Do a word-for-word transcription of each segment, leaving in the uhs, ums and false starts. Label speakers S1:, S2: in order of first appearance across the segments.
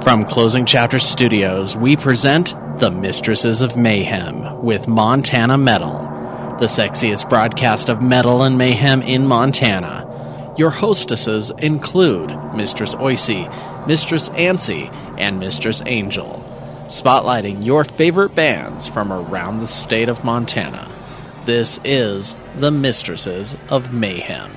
S1: From Closing Chapter Studios, we present The Mistresses of Mayhem with Montana Metal, the sexiest broadcast of metal and mayhem in Montana. Your hostesses include Mistress Oicy, Mistress Ancy, and Mistress Angel, spotlighting your favorite bands from around the state of Montana. This is The Mistresses of Mayhem.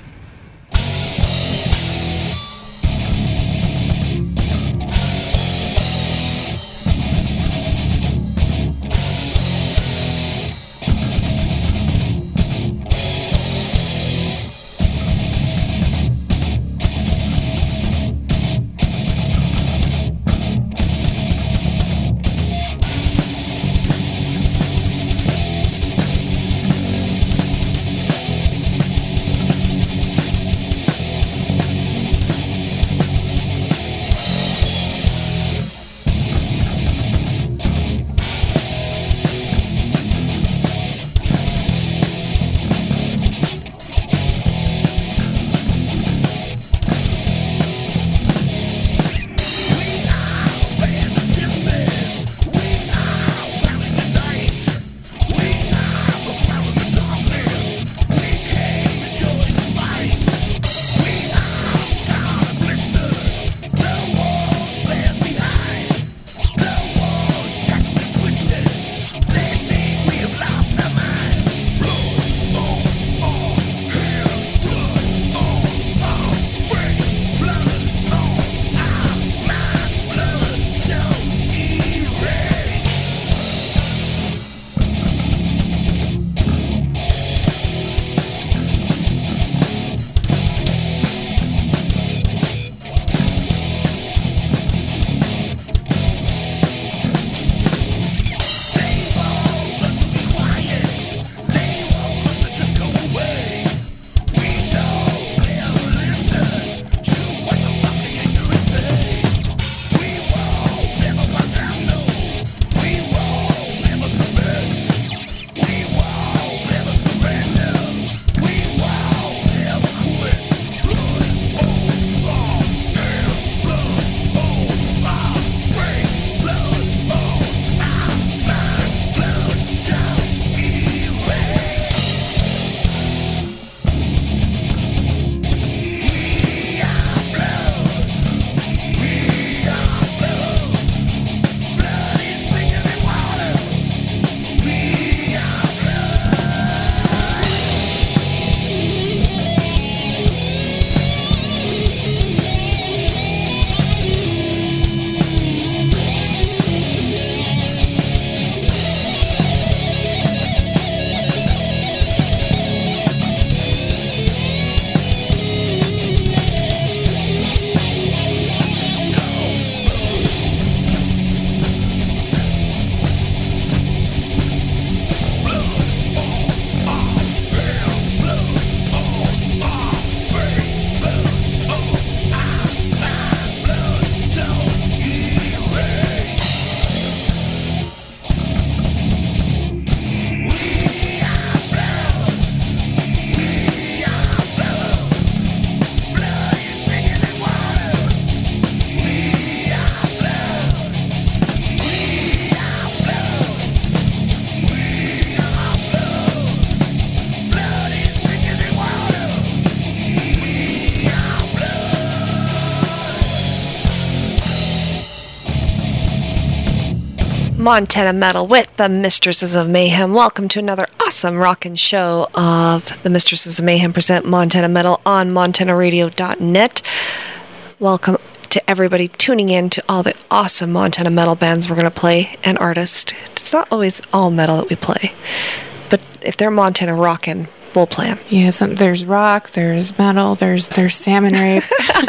S2: Montana Metal with the Mistresses of Mayhem. Welcome to another awesome rockin' show of the Mistresses of Mayhem present Montana Metal on montana radio dot net. Welcome to everybody tuning in to all the awesome Montana Metal bands we're going to play and artists. It's not always all metal that we play, but if they're Montana rockin', we'll play them.
S3: Yeah, some, there's rock, there's metal, there's there's salmon rape.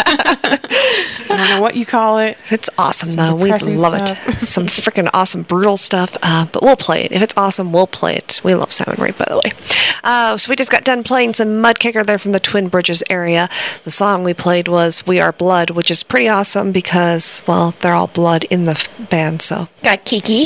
S3: I don't know what you call it.
S2: It's awesome,
S3: Some
S2: though. We love
S3: stuff.
S2: it. Some freaking awesome, brutal stuff. Uh, but we'll play it. If it's awesome, we'll play it. We love Salmon Rape, by the way. Uh, so we just got done playing some Mudkicker there from the Twin Bridges area. The song we played was We Are Blood, which is pretty awesome because, well, they're all blood in the f- band, so.
S4: Got Kiki.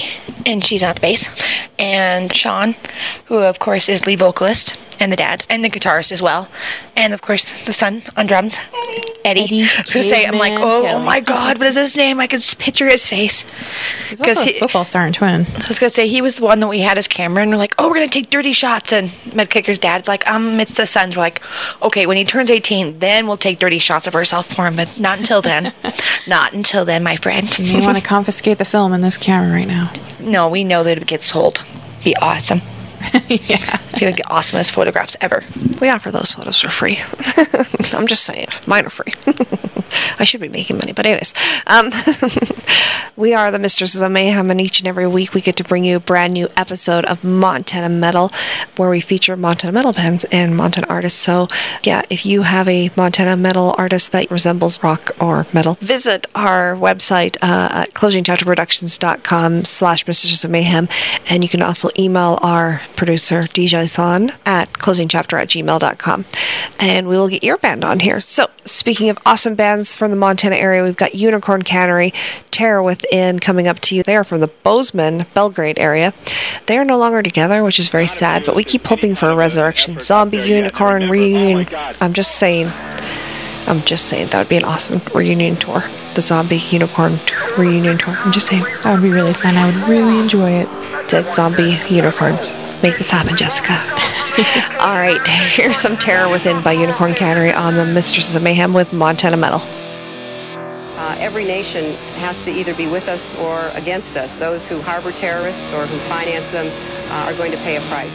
S4: and she's not the bass. And Sean, who of course is lead vocalist, and the dad, and the guitarist as well. And of course, the son on drums, Eddie.
S3: Eddie
S4: I was going to say, I'm like, oh,
S3: Caveman
S4: oh my God, what is his name? I could s- picture his face.
S3: He's also a
S4: he-
S3: football star and twin.
S4: I was going to say, he was the one that we had as camera, and we're like, oh, we're going to take dirty shots. And Medkicker's dad's like, um, it's the son's. We're like, okay, when he turns eighteen, then we'll take dirty shots of ourselves for him, but not until then. Not until then, my friend.
S3: You may want to confiscate the film in this camera right now.
S4: No, we know that it gets sold. Be awesome.
S3: Yeah.
S4: Be like the awesomest photographs ever.
S2: We offer those photos for free. I'm just saying. Mine are free. I should be making money, but anyways. Um, we are the Mistresses of Mayhem, and each and every week we get to bring you a brand new episode of Montana Metal, where we feature Montana metal bands and Montana artists. So, yeah, if you have a Montana metal artist that resembles rock or metal, visit our website uh, at closing chapter productions dot com slash Mistresses of Mayhem, and you can also email our producer, D J San, at closingchapter at gmail dot com, and we will get your band on here. So, speaking of awesome bands from the Montana area, we've got Unicorn Cannery, Terror Within coming up to you. They are from the Bozeman, Belgrade area. They are no longer together, which is very sad, but we keep hoping for a resurrection. Zombie Unicorn reunion. I'm just saying. I'm just saying that would be an awesome reunion tour. The Zombie Unicorn t- reunion tour. I'm just saying.
S3: That would be really fun. I would really enjoy it.
S2: Dead zombie unicorns. Make this happen, Jessica. All right, here's some Terror Within by Unicorn Cannery on the Mistresses of Mayhem with Montana Metal.
S5: Uh, every nation has to either be with us or against us. Those who harbor terrorists or who finance them uh, are going to pay a price.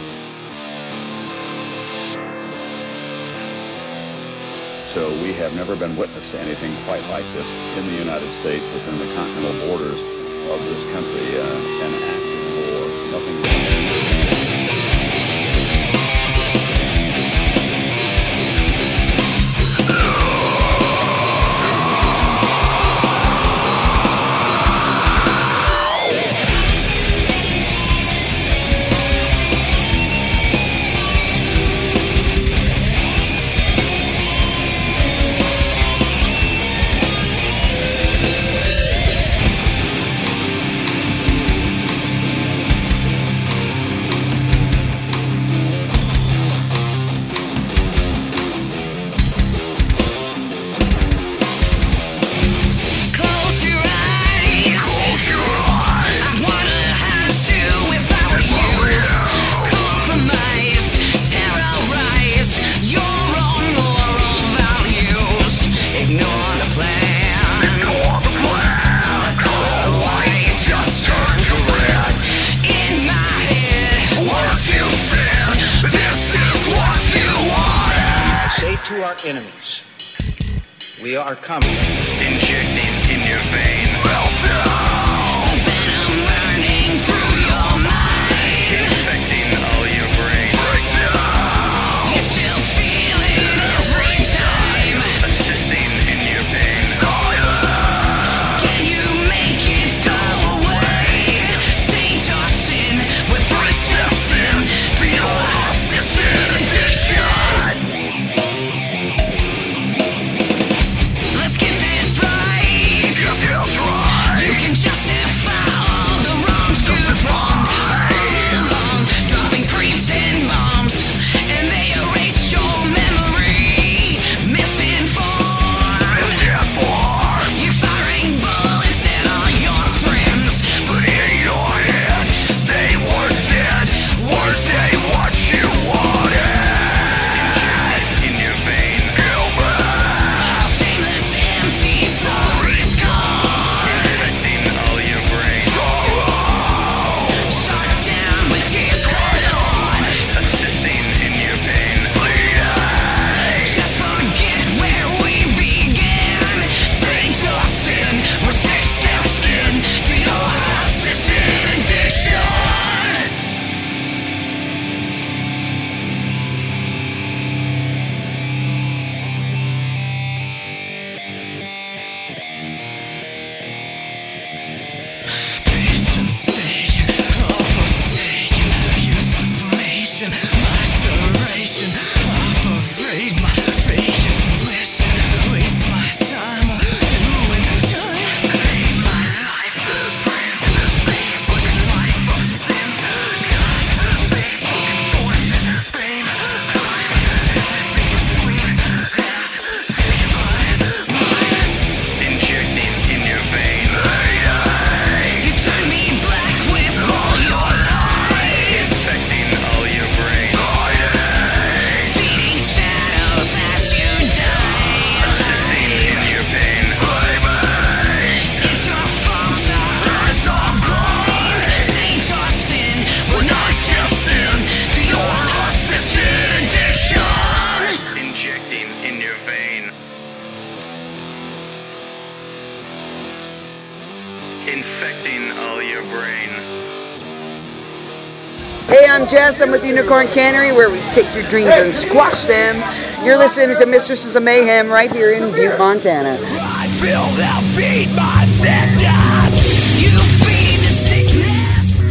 S6: So we have never been witness to anything quite like this in the United States, within the continental borders of this country, uh, an active war. Nothing.
S7: To our enemies, we are coming.
S8: Injecting in your vein. Well done. Venom burning through your mind. Infecting all your brain. Breakdown. You still feel it every time. Assisting in your pain. Can you make it go away? Stay tossing with three steps in to your assisted addiction. Let's get this right. Get this right. You Infecting all your brain.
S9: Hey, I'm Jess. I'm with Unicorn Cannery, where we take your dreams and squash them. You're listening to Mistresses of Mayhem right here in Butte, Montana.
S8: I feel they'll feed my sickness. You feed the sickness.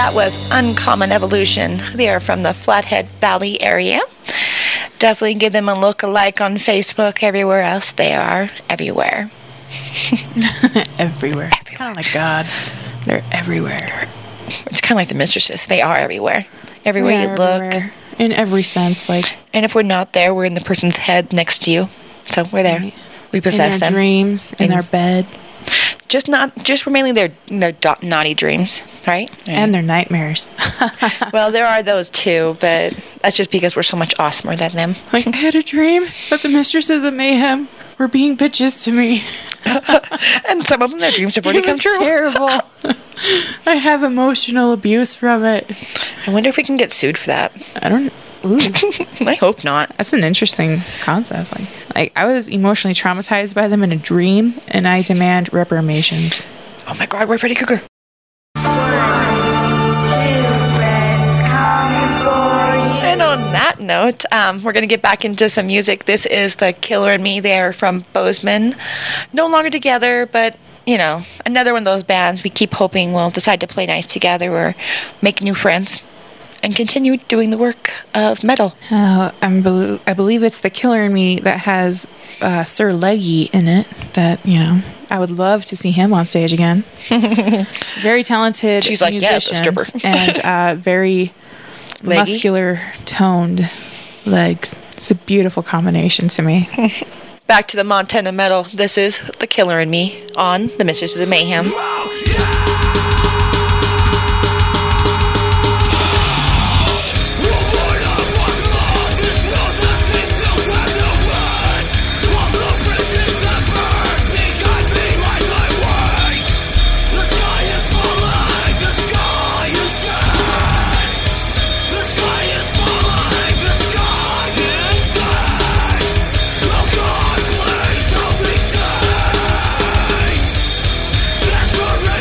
S4: That was Uncommon Evolution. They are from the Flathead Valley area. Definitely give them a look, a like on Facebook. Everywhere else, they are everywhere.
S3: everywhere. It's kind of like God. They're everywhere.
S4: It's kind of like the Mistresses. They are everywhere. Everywhere
S3: Yeah,
S4: you look.
S3: everywhere. In every sense, like.
S4: And if we're not there, we're in the person's head next to you. So we're there.
S3: Right.
S4: We possess
S3: in their
S4: them.
S3: dreams, in,
S4: In-
S3: their bed,
S4: Just not, just mainly their their do- naughty dreams, right?
S3: and their nightmares.
S4: Well, there are those too, but that's just because we're so much awesomer than them.
S3: Like, I had a dream that the Mistresses of Mayhem were being bitches to me.
S4: And some of them, their dreams have already
S3: It
S4: come
S3: was
S4: true.
S3: terrible. I have emotional abuse from it.
S4: I wonder if we can get sued for that.
S3: I don't. Ooh,
S4: I hope not.
S3: that's an interesting concept. Like, like I was emotionally traumatized by them in a dream, and I demand reparations.
S4: Oh my God, we're Freddy Krueger. And on that note, um, we're going to get back into some music. This is The Killer and Me. They're from Bozeman. No longer together, but, you know, another one of those bands we keep hoping will decide to play nice together or make new friends and continue doing the work of metal.
S3: Uh, I'm bel I believe it's The Killer in Me that has uh, Sir Leggy in it. That, you know, I would love to see him on stage again. Very talented
S4: She's like, yeah, it's a
S3: musician
S4: stripper.
S3: and uh, very
S4: Leggy?
S3: muscular toned legs. It's a beautiful combination to me.
S4: Back to the Montana metal. This is The Killer and Me on the Mistresses of Mayhem.
S8: Desperate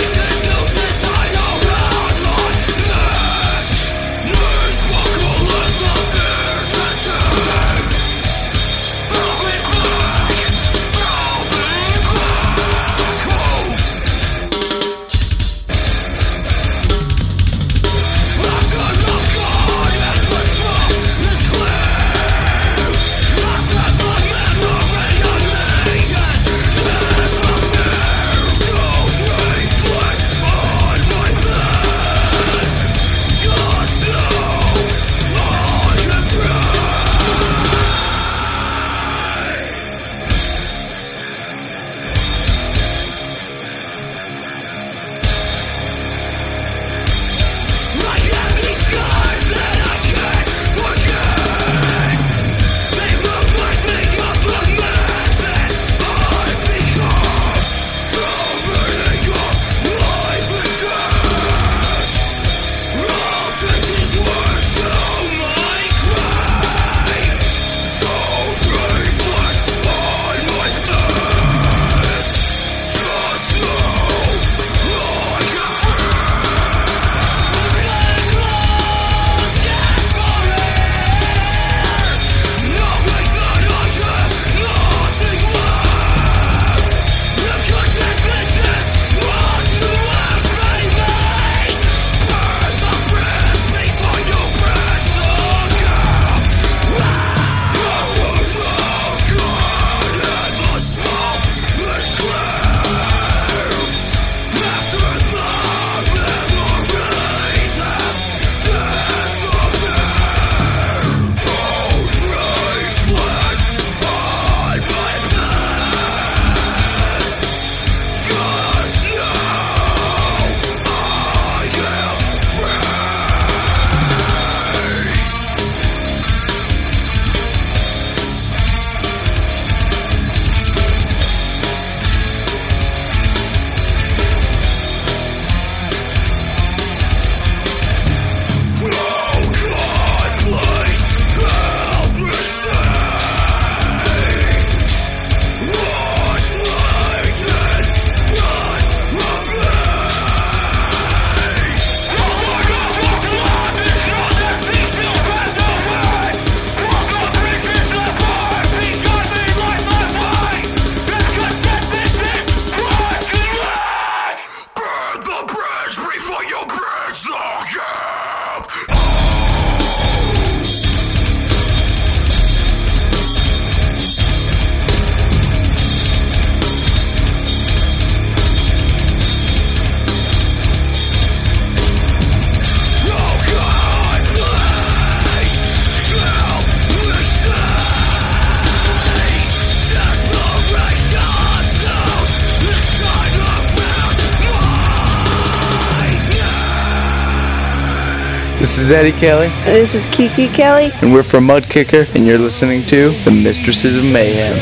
S10: This is Eddie Kelly.
S11: This is Kiki Kelly.
S10: And we're from Mudkicker, and you're listening to The Mistresses of Mayhem.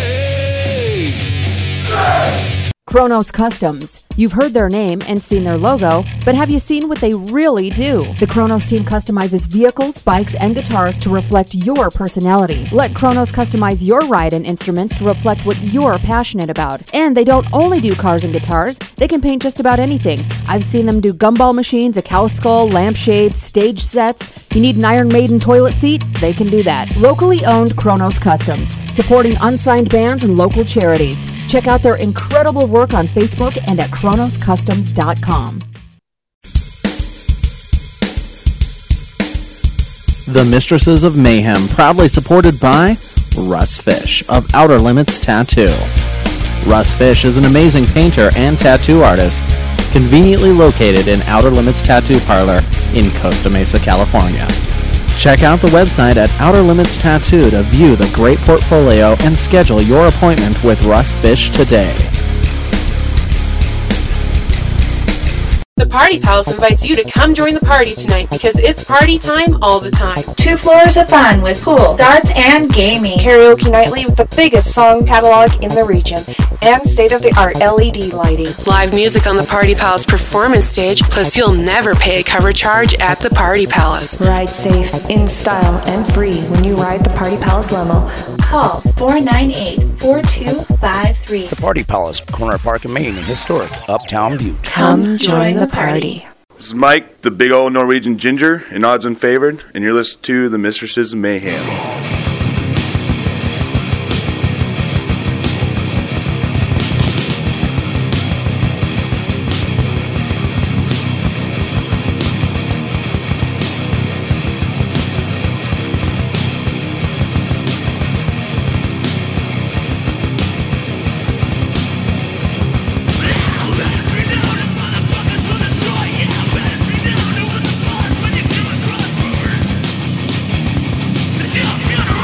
S12: Kronos Customs. You've heard their name and seen their logo, but have you seen what they really do? The Kronos team customizes vehicles, bikes, and guitars to reflect your personality. Let Kronos customize your ride and instruments to reflect what you're passionate about. And they don't only do cars and guitars, they can paint just about anything. I've seen them do gumball machines, a cow skull, lampshades, stage sets. You need an Iron Maiden toilet seat? They can do that. Locally owned Kronos Customs, supporting unsigned bands and local charities. Check out their incredible work on Facebook and at kronos customs dot com.
S1: The Mistresses of Mayhem, proudly supported by Russ Fish of Outer Limits Tattoo. Russ Fish is an amazing painter and tattoo artist, conveniently located in Outer Limits Tattoo Parlor in Costa Mesa, California. Check out the website at Outer Limits Tattoo to view the great portfolio and schedule your appointment with Russ Fish today.
S13: The Party Palace invites you to come join the party tonight because it's party time all the time.
S14: Two floors of fun with pool, darts, and gaming.
S15: Karaoke nightly with the biggest song catalog in the region and state-of-the-art L E D lighting.
S13: Live music on the Party Palace performance stage, plus you'll never pay a cover charge at the Party Palace.
S15: Ride safe, in style, and free when you ride the Party Palace limo.
S14: Call four nine eight, four two five three.
S16: The Party Palace, corner of Park and Main in historic Uptown Butte.
S15: Come join the party.
S17: This is Mike, the big old Norwegian ginger, in Odds Unfavored, and you're listening to The Mistresses of Mayhem.
S8: Yeah.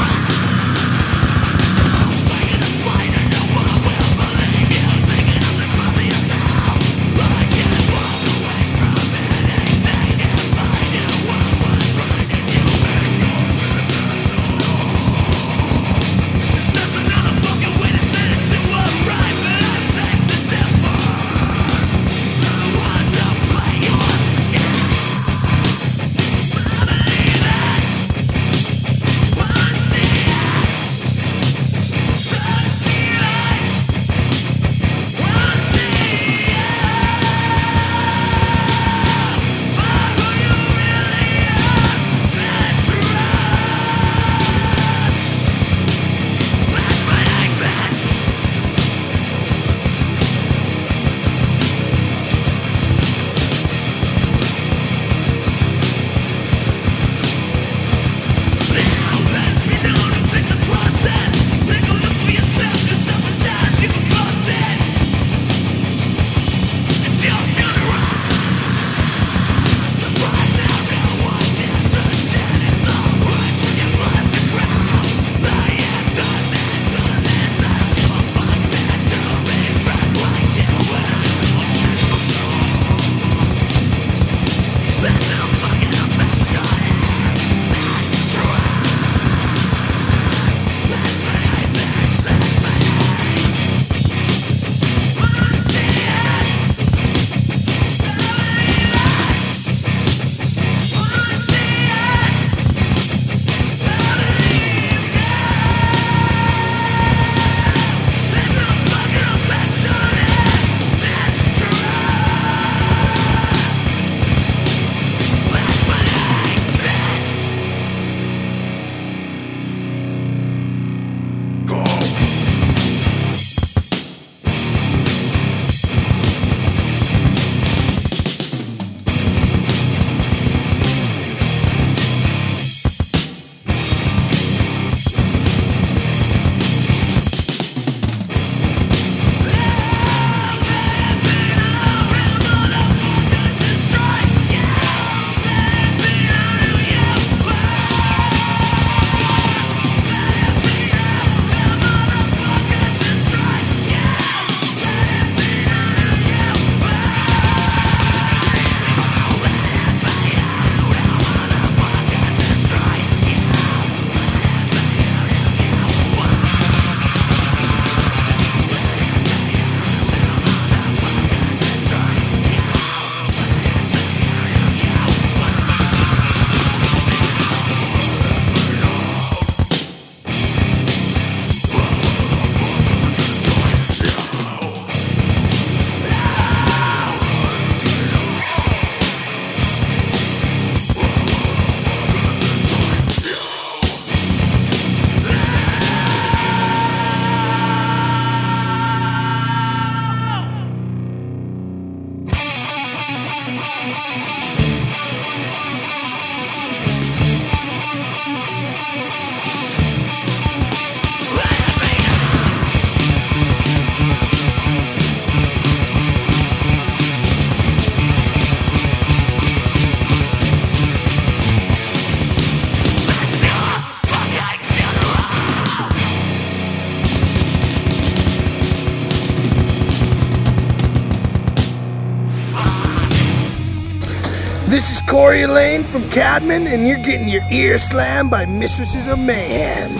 S11: This is Corey Lane from Cadman, and you're getting your ear slammed by Mistresses of Mayhem.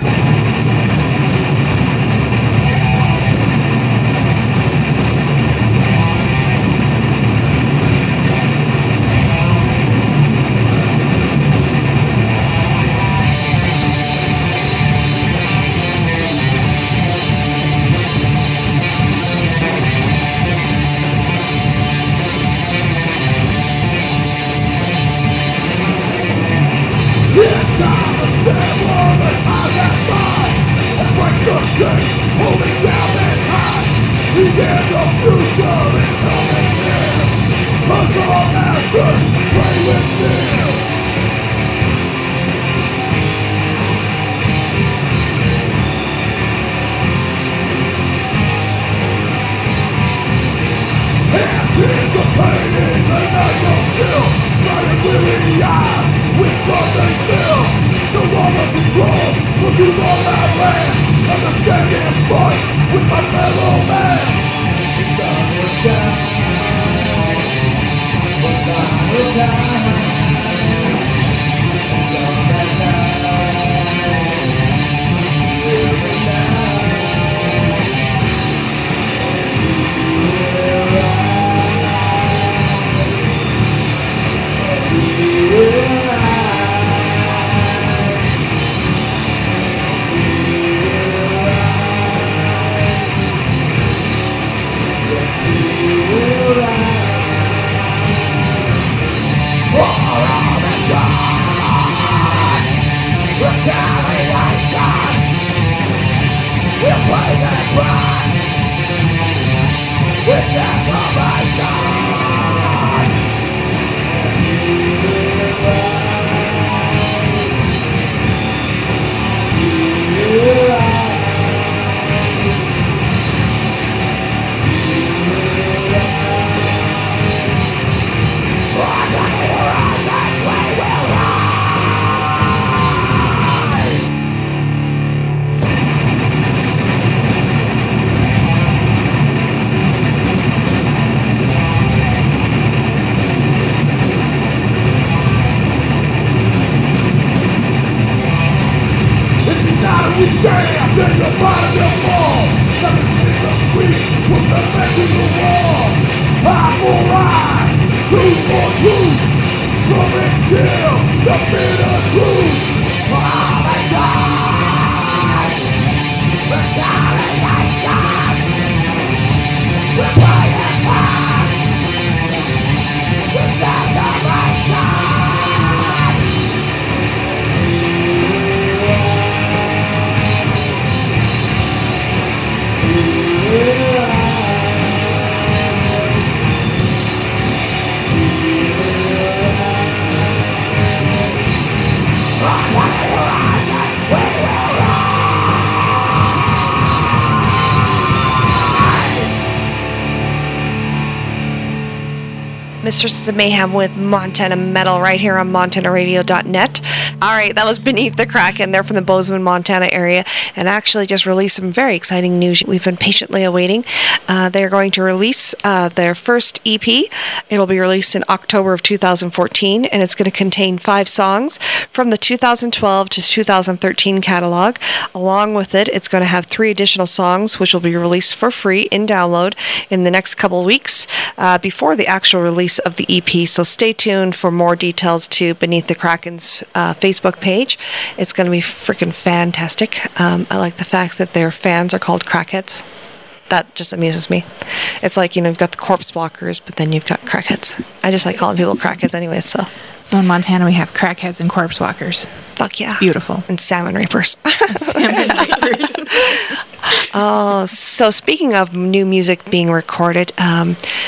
S2: Mistresses of Mayhem with Montana Metal right here on Montana Radio dot net. All right, that was Beneath the Kraken. They're from the Bozeman, Montana area, and actually just released some very exciting news we've been patiently awaiting. Uh, they're going to release uh, their first E P. It'll be released in October of two thousand fourteen, and it's going to contain five songs from the two thousand twelve to two thousand thirteen catalog. Along with it, it's going to have three additional songs, which will be released for free in download in the next couple weeks uh, before the actual release of the E P. So stay tuned for more details to Beneath the Kraken's uh, Facebook page. It's going to be freaking fantastic. Um, I like the fact that their fans are called crackheads. That just amuses me. It's like, you know, you've got the corpse walkers, but then you've got crackheads. I just like calling people crackheads anyway, so.
S3: So in Montana, we have crackheads and corpse walkers.
S2: Fuck yeah.
S3: It's beautiful.
S2: And salmon reapers.
S3: Salmon reapers.
S2: Oh, so speaking of new music being recorded, um,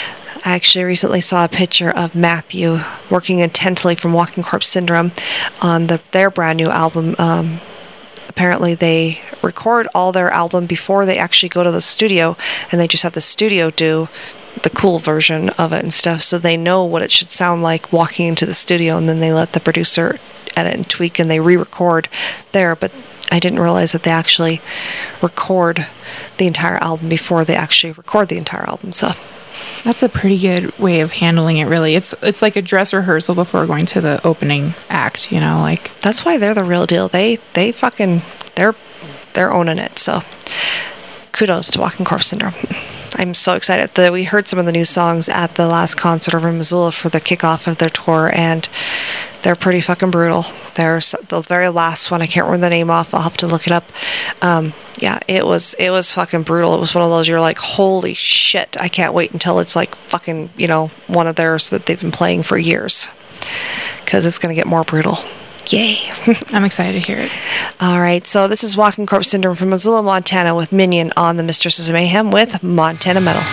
S2: I actually recently saw a picture of Matthew working intensely from Walking Corpse Syndrome on the, their brand new album. Um, apparently they record all their album before they actually go to the studio, and they just have the studio do the cool version of it and stuff, so they know what it should sound like walking into the studio, and then they let the producer edit and tweak, and they re-record there. But I didn't realize that they actually record the entire album before they actually record the entire album. So
S3: that's a pretty good way of handling it, really. It's it's like a dress rehearsal before going to the opening act, you know, like
S2: that's why they're the real deal. They they fucking they're they're owning it. So kudos to Walking Corpse Syndrome. I'm so excited that we heard some of the new songs at the last concert over in Missoula for the kickoff of their tour, and they're pretty fucking brutal. There's the very last one, I can't remember the name off, I'll have to look it up. Um, yeah, it was it was fucking brutal. It was one of those you're like, holy shit, I can't wait until it's like fucking, you know, one of theirs that they've been playing for years, because it's going to get more brutal. Yay.
S3: I'm excited to hear it.
S2: All right, so this is Walking Corpse Syndrome from Missoula, Montana with Minion on the Mistresses of Mayhem with Montana Metal.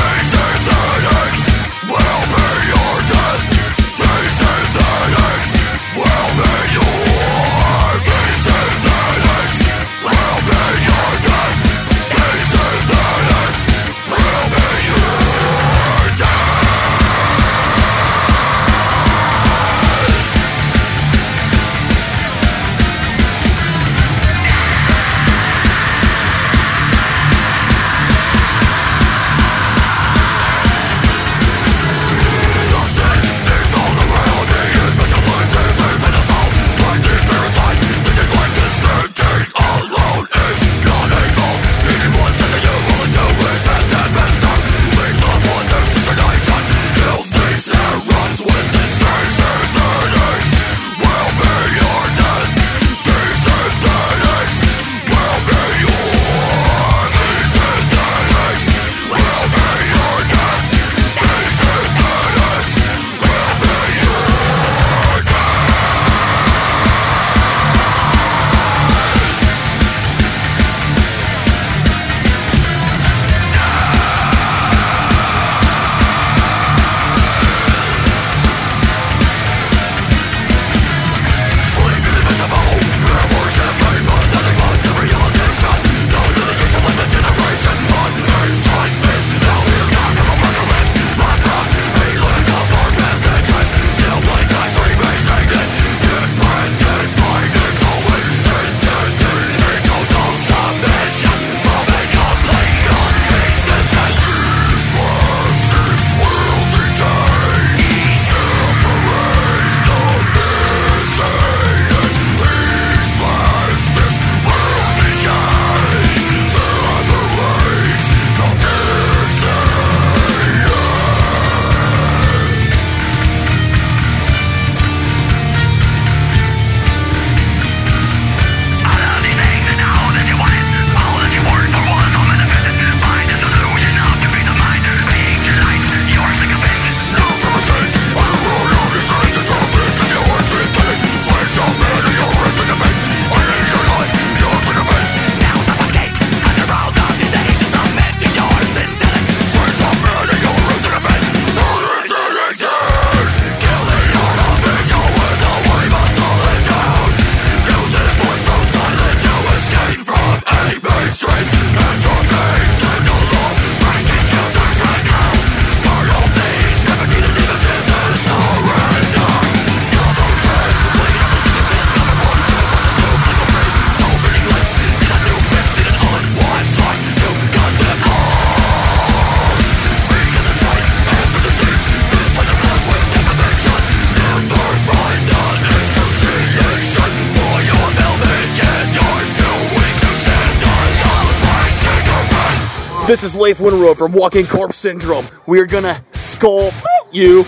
S18: This is Leif Winroad from Walking Corpse Syndrome. We are gonna skull you.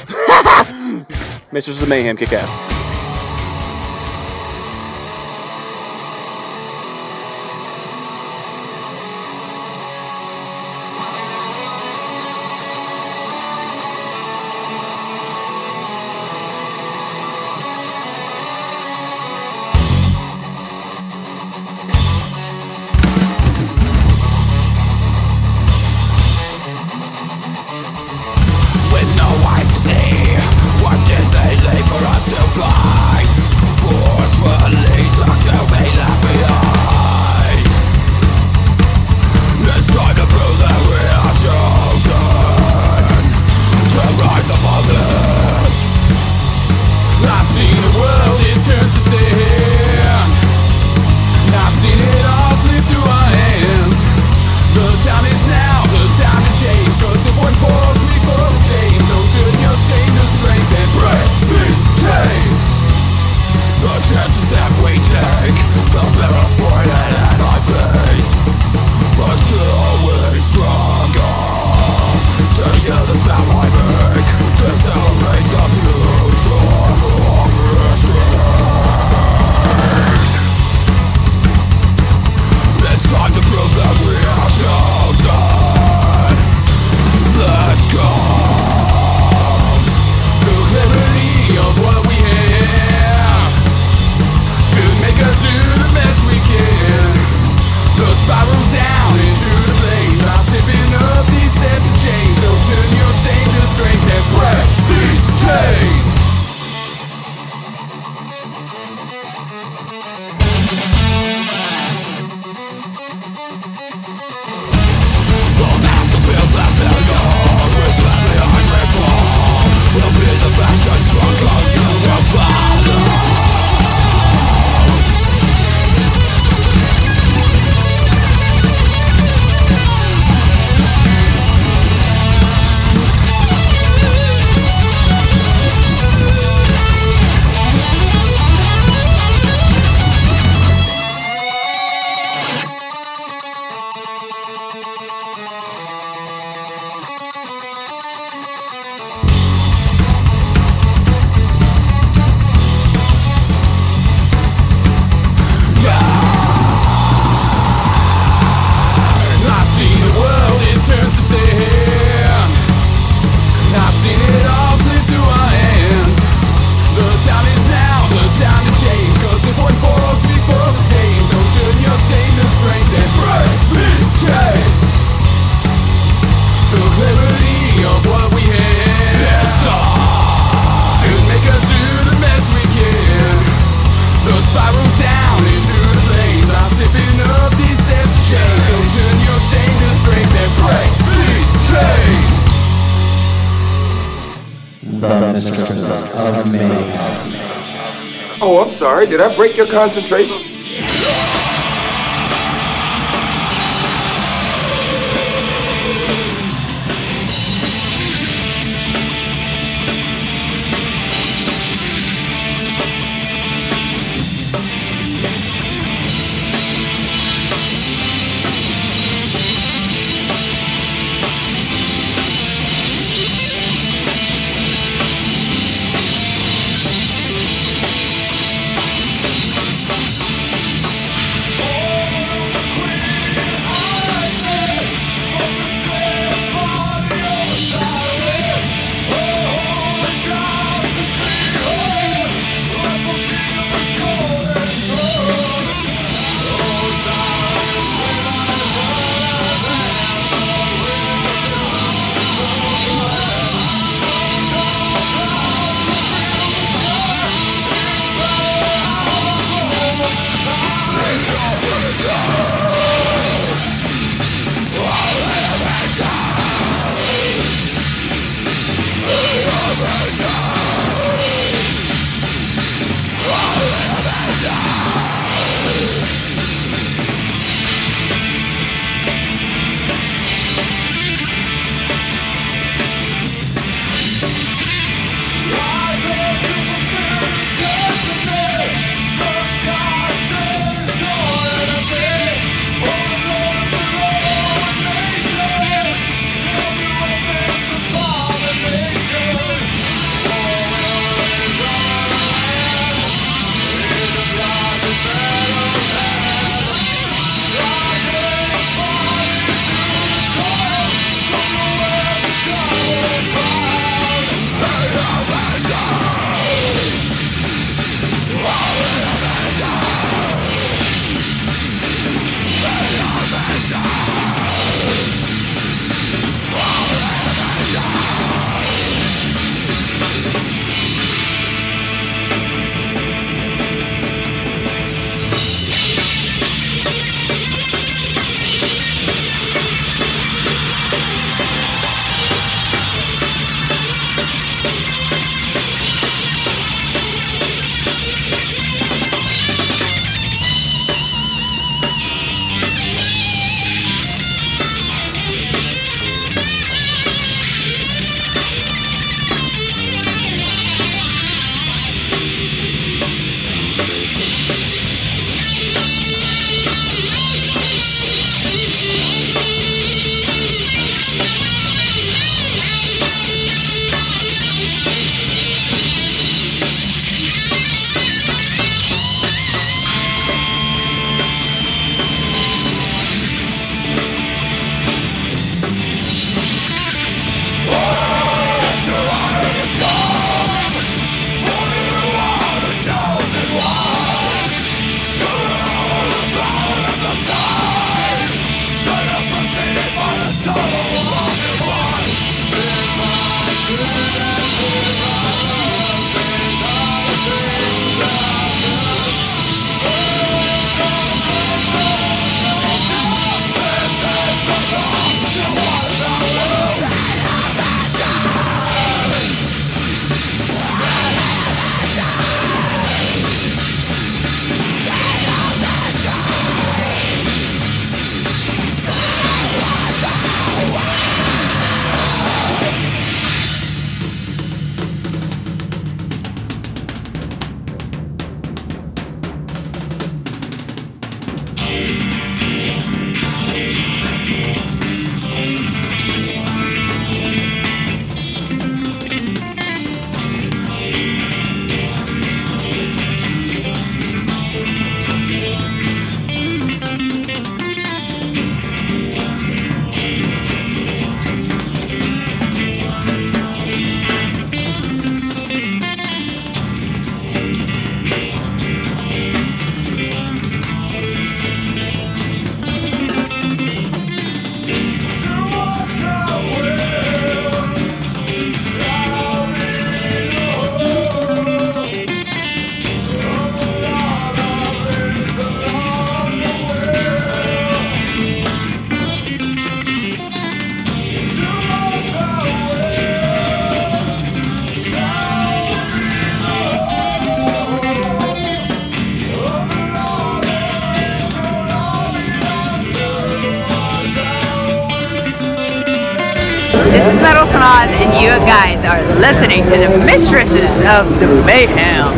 S18: Mistresses of Mayhem, kick ass.
S8: Well,
S1: the Mistresses of Mayhem.
S19: Oh, I'm sorry. Did I break your concentration?
S20: is Metal Sanaz, and you guys are listening to the Mistresses of the Mayhem.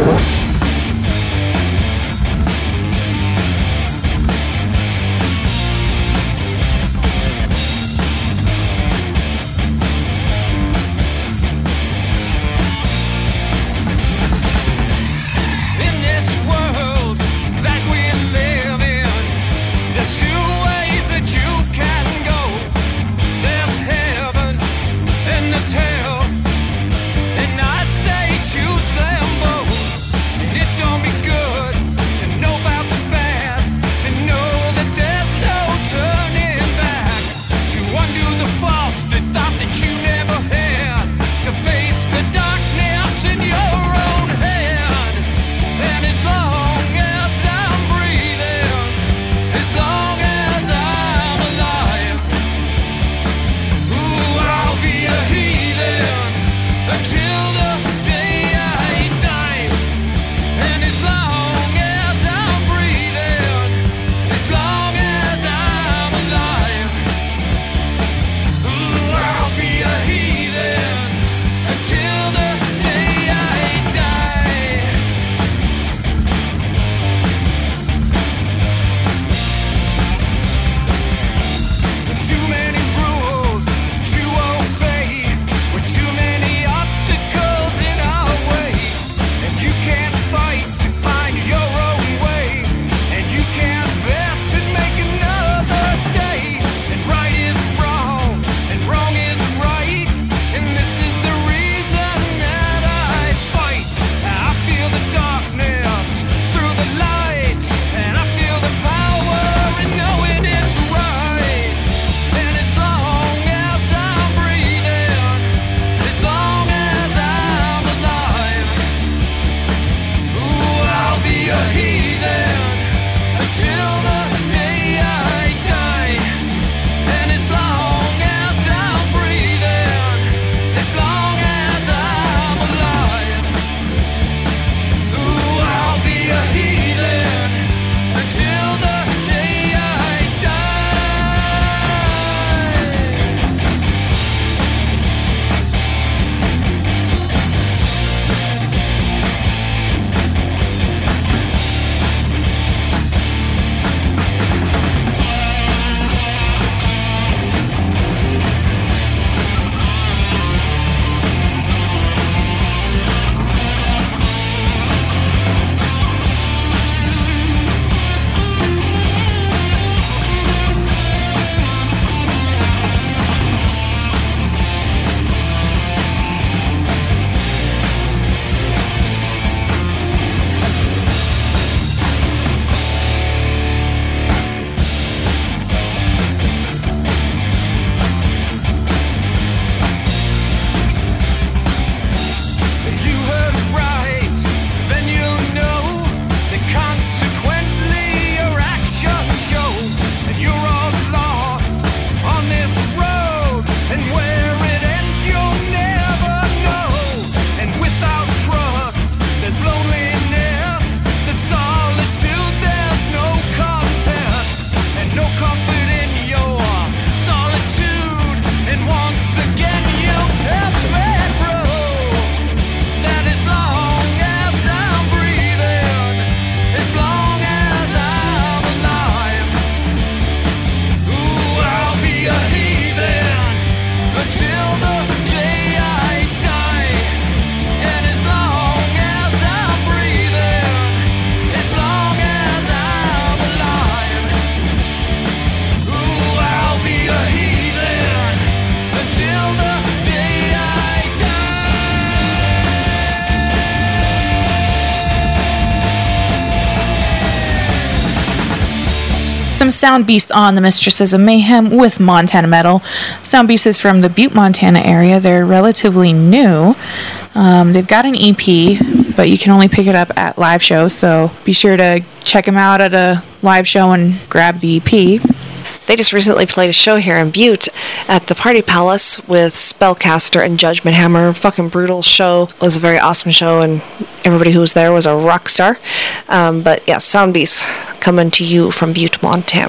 S3: Some Sound Beast on the Mistresses of Mayhem with Montana Metal. Sound Beast is from the Butte, Montana area. They're relatively new. Um, they've got an E P, but you can only pick it up at live shows, so be sure to check them out at a live show and grab the E P.
S2: They just recently played a show here in Butte at the Party Palace with Spellcaster and Judgment Hammer. Fucking brutal show. It was a very awesome show, and everybody who was there was a rock star. Um, but yeah, Sound Beast coming to you from Butte, Montana.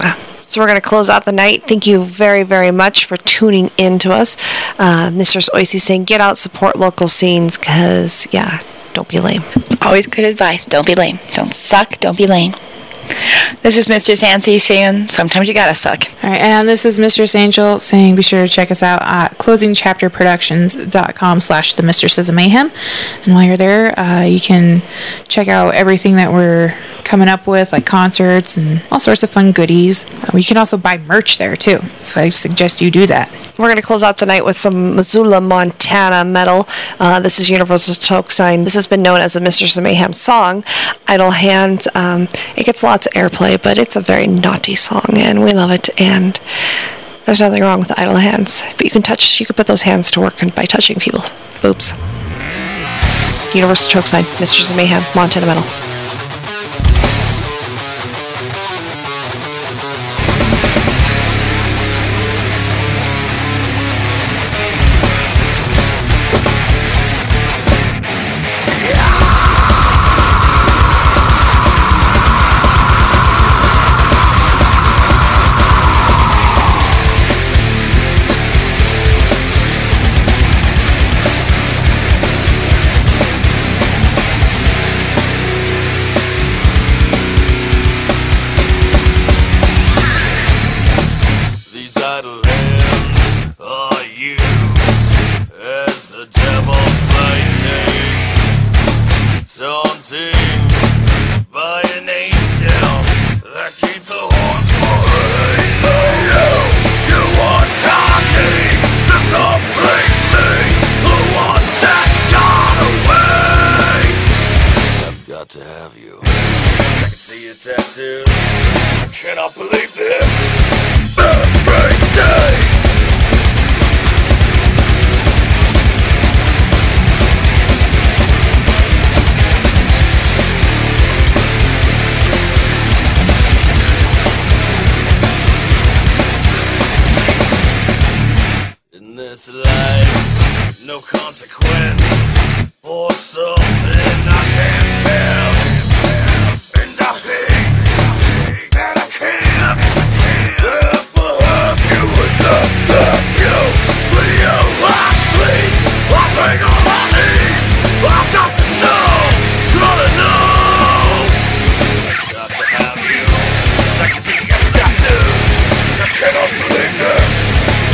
S2: So we're going to close out the night. Thank you very, very much for tuning in to us. Uh, Mistress Oisey saying, get out, support local scenes, because, yeah, don't be lame.
S4: Always good advice. Don't be lame. Don't suck. Don't be lame. This is Mistress Nancy saying, sometimes you gotta suck.
S3: All right, and this is Mistress Angel saying, be sure to check us out at closing chapter productions dot com slash the Mistresses of Mayhem. And while you're there, uh, you can check out everything that we're coming up with, like concerts and all sorts of fun goodies. Uh, you can also buy merch there, too. So I suggest you do that.
S2: We're going to close out the night with some Missoula, Montana metal. Uh, this is Universal Choke Sign. This has been known as the Mistress of Mayhem song, Idle Hands. Um, it gets lots of airplay, but it's a very naughty song, and we love it. And there's nothing wrong with the idle hands, but you can touch, you can put those hands to work by touching people's boobs. Universal Choke Sign, Mistress of Mayhem, Montana metal.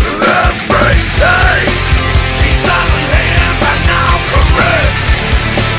S8: Every day, these idle hands I now caress.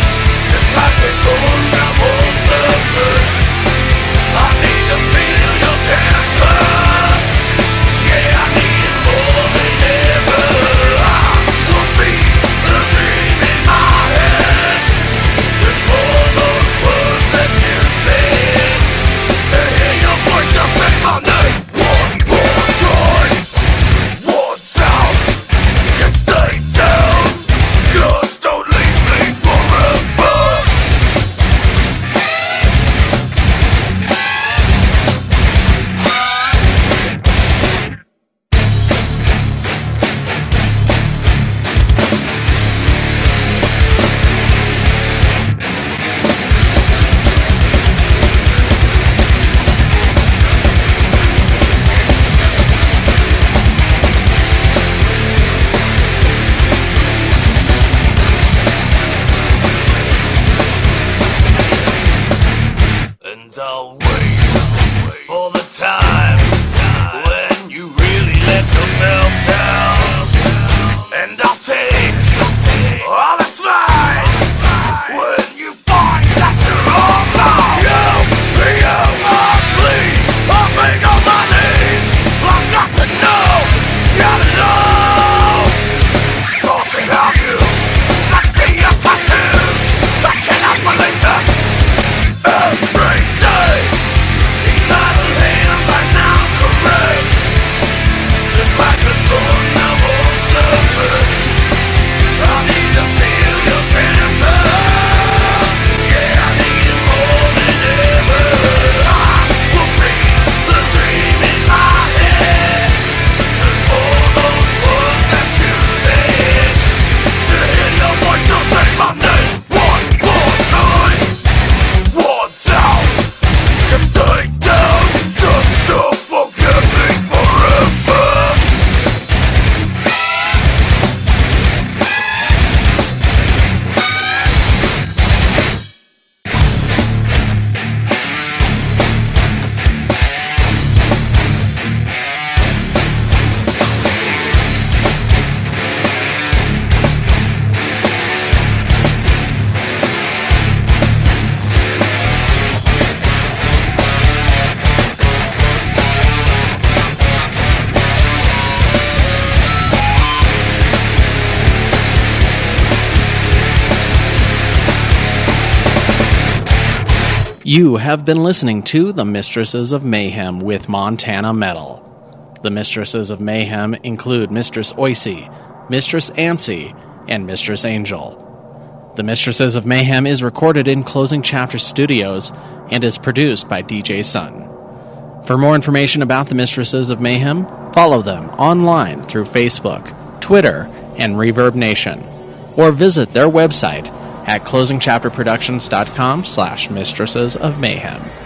S1: You have been listening to The Mistresses of Mayhem with Montana Metal. The Mistresses of Mayhem include Mistress Oicy, Mistress Ancy, and Mistress Angel. The Mistresses of Mayhem is recorded in Closing Chapter Studios and is produced by D J Sun. For more information about the Mistresses of Mayhem, follow them online through Facebook, Twitter, and Reverb Nation, or visit their website at closing chapter productions dot com slash mistresses of mayhem.